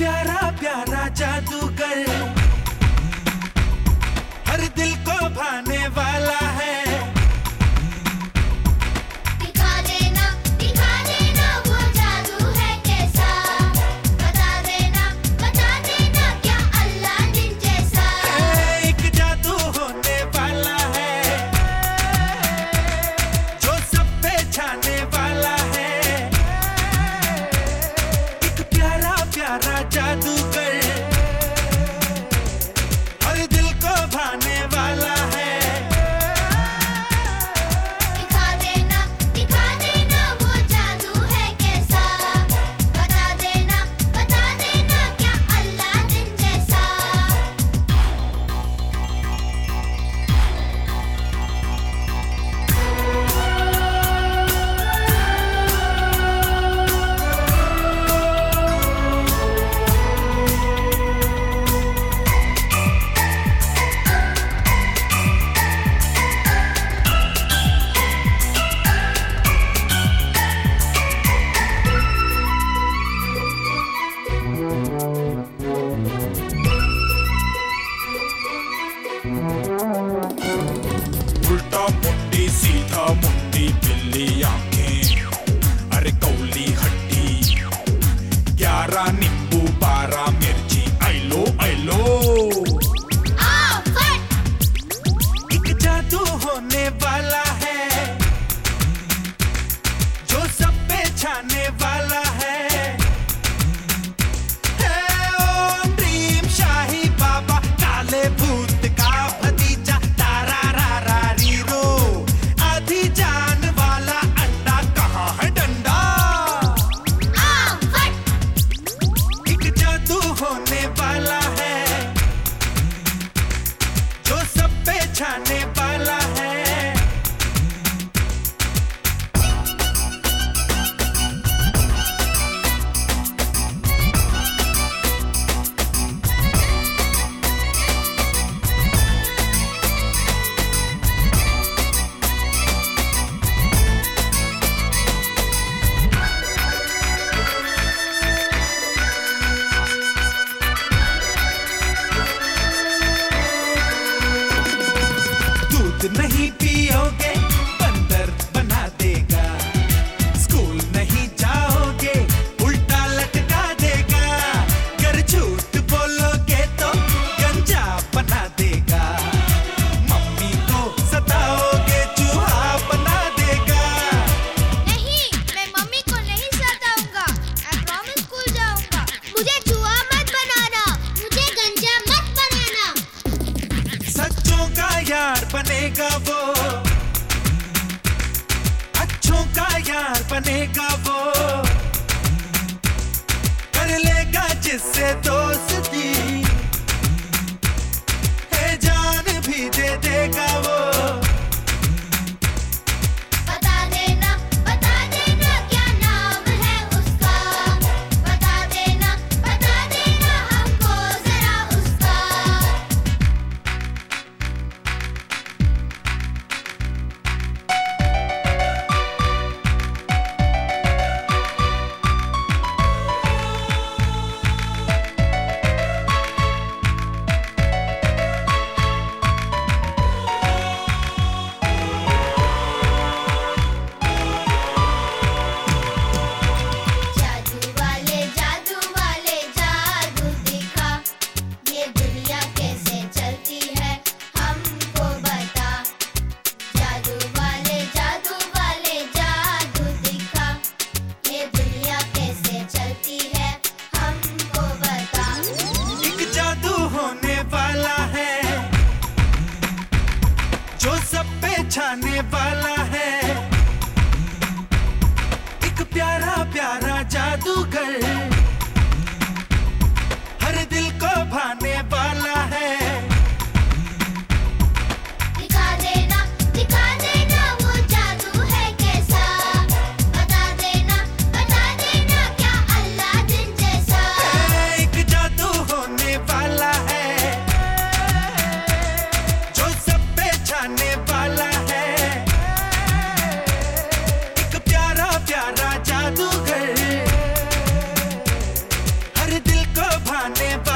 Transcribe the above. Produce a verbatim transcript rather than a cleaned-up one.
प्यारा प्यारा जादूगर हर दिल को भाने वाला है। दिखा देना दिखा देना वो जादू है कैसा, बता देना बता देना क्या अल्लाह दिन जैसा। एक जादू होने वाला है जो सब पे छाने वाला है। एक प्यारा प्यारा जादूगर हर दिल को भाने वाला है। दिखा देना दिखा देना वो जादू है कैसा, बता देना बता देना क्या अल्लाह दिन जैसा। उल्टा मुंडी सीधा मुंडी बिल्ली आंखें अरे कौली हड्डी ग्यारह नींबू बारह मिर्ची आइलो आइलो। आओ फट एक जादू होने वाला है जो सब पे छाने वाला है। है ओम ड्रीम शाही बाबा काले भूत का भतीजा तारा रा रा रीरो आधी जान वाला अंडा कहाँ है डंडा। आओ फट एक जादू होने वाला है जो सब पे छाने वाला है। दूध नहीं पियोगे बंदर बना देगा, स्कूल नहीं जाओगे उल्टा लटका देगा, कर झूठ बोलोगे तो गंजा बना देगा, मम्मी को सताओगे चूहा बना देगा। नहीं मैं मम्मी को नहीं सताऊंगा, मैं प्रॉमिस स्कूल जाऊंगा। मुझे चूहा मत बनाना, मुझे गंजा मत बनाना। सच्चों का यार बनेगा वो, अच्छों का यार बनेगा वो, कर लेगा जिससे दोस्ती है जान भी दे देगा वो। बता देना बता देना क्या नाम है उसका, बता देना बता देना हमको जरा उसका। जाने